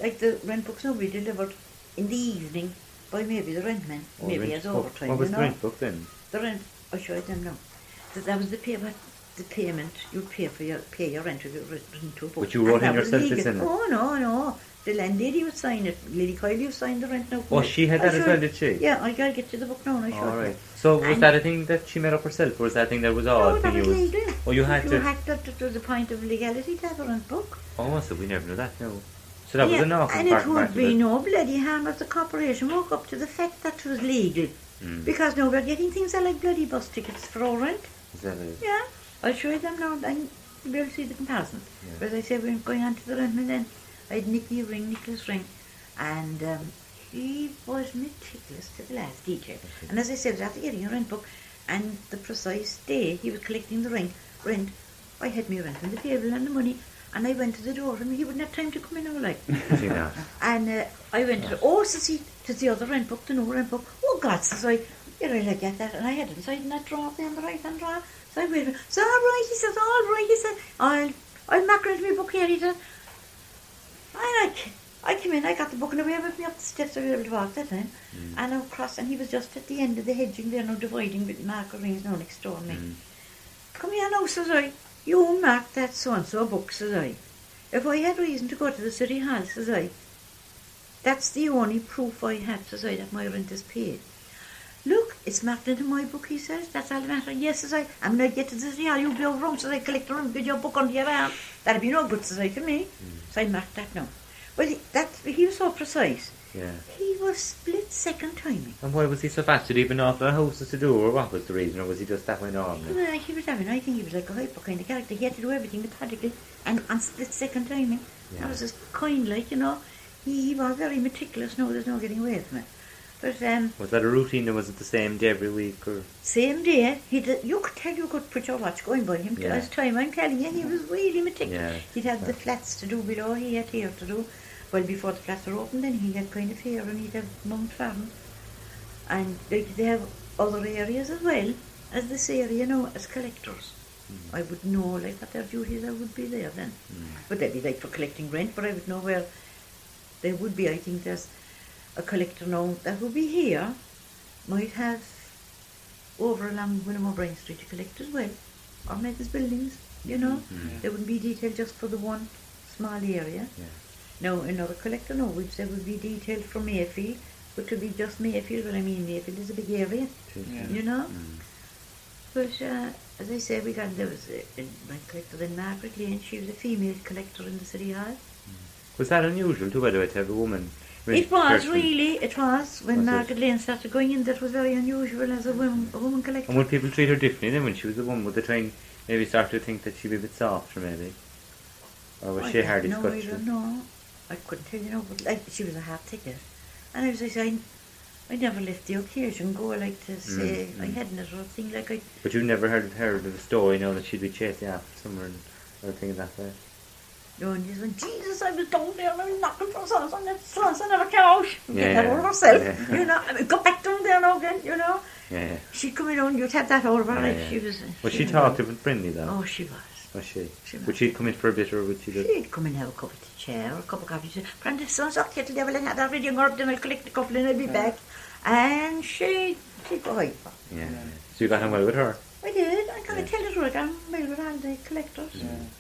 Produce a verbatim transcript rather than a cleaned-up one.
like the rent books now be delivered in the evening by maybe the rentman, Oh, maybe rent as book. overtime. What was you the know? rent book then? The rent, I'll show you them now. That, that was the pay, what, the payment you'd pay for your pay your rent if you written to a book. But you wrote And in that was yourself, legal. isn't it? Oh no, no. The landlady would sign it. Lady Coyle, you signed the rent now. Oh, she had I'll that as show well, you. did she? Yeah, I gotta get to the book now and I'll show All you. right. So was And- that a thing that she made up herself, or was that a thing that was all No, that thing was you was? legal. Oh, you had you to. had to, to, to the point of legality to have a rent book. Oh, so we never knew that. No. So that was Yeah, an awful and part it of would it. be no bloody harm if the corporation woke up to the fact that it was legal. Mm. Because now we're getting things that like bloody bus tickets for our rent. Is that it? Yeah, I'll show you them now and you'll be able to see the comparison. Yeah. But as I said, we we're going on to the rentman then. I had Nicky ring, Nicholas ring, and um, he was meticulous to the last detail. Okay. And as I said, after getting a rent book and the precise day he was collecting the rent, rent I had me rent on the table and the money, and I went to the door and he wouldn't have time to come in or like. See that? And uh, I went to the, oh, says he, to the other rent book, the no rent book. Oh, God, says I, you really get that. And I had it inside in that drawer there, in the right-hand drawer. So I waited. So, all right, he says, all right, he said, I'll, I'll mark into my book here, he said. I like, I came in, I got the book and away with me up the steps. I was able to walk that time. Mm. And across, and he was just at the end of the hedging there, now dividing with marker rings now next door to me. Mm. Come here now, says I. You mark that so-and-so book, says I. If I had reason to go to the city hall, says I, that's the only proof I have, says I, that my rent is paid. Look, it's marked into my book, he says. That's all the matter. Yes, says I. I'm going to get to the city hall. You'll be over home, says I. Collect the room, get your book under your arm. That'll be no good, says I, to me. Mm. So I marked that now. Well, he, that, he was so precise. Yeah. He was split second timing. And why was he so fast? Did he have an awful lot of houses to do, or what was the reason, or was he just that way normal? Well, he was having, I think he was like a hyper kind of character. He had to do everything methodically and on split second timing. Yeah. That was just kind, like, you know. He, he was very meticulous. No, there's no getting away from it. But um, Was that a routine, or was it the same day every week, or? same day, he did, you could tell you could put your watch going by him. Yeah. As time, I'm telling you, he was really meticulous. Yeah. He'd have the flats to do below, he had here to do. Well, before the flats were open, then he had kind of here, and he'd have Mount Farm. And they, they have other areas as well as this area, you know, as collectors. Mm. I would know, like, what their duties I would be there then. Mm. But they'd be like for collecting rent, but I would know where they would be. I think there's a collector now that would be here, might have over along William O'Brien Street to collect as well, or make his buildings, you know. Mm. There wouldn't be detail just for the one small area. Yeah. Now, another collector, no, which there would be detailed for Mayfield, but to be just Mayfield, well, I mean, Mayfield is a big area, Yeah. you know. Mm. But, uh, as I say, we got, there was a, a rent collector then, Margaret Lane, she was a female collector in the City Hall. Was that unusual, too, by the way, to have a woman? rent It was, person? really, it was. When Was it? Margaret Lane started going in, that was very unusual as a woman, a woman collector. And would people treat her differently then when she was a woman? Would they try and maybe start to think that she'd be a bit softer, maybe? Or was I she a don't hard know, I discussion? don't know. I couldn't tell you, no, but like, she was a hard ticket. And I was like, I, I never left the occasion go, like, to say, Mm, I mm. hadn't it or thing, like, I, But you never heard heard of a story, you know, that she'd be chasing after someone or thing that way? no, and just went, Jesus, I was down there, I was knocking for sauce on that sauce, I never came out. Yeah, Get that over herself, yeah. you know, I mean, go back down there now again, you know. Yeah, yeah. She'd come in and you'd have that over, Yeah, like, yeah. she was... But she was- talked a bit friendly, though. Oh, she was. Was she? She Would was. she come in for a bit, or would she just... She'd come and have a cup of tea or a cup of coffee. She'd say, Brenda, son's up kettle devil and have that ready and go up, then I'll collect a couple and I'll be back. And she, she'd go hyper. Yeah. Yeah. So you got on well with her? I did. I kind Yeah. of tell it right. I'm well with all the collectors. Yeah.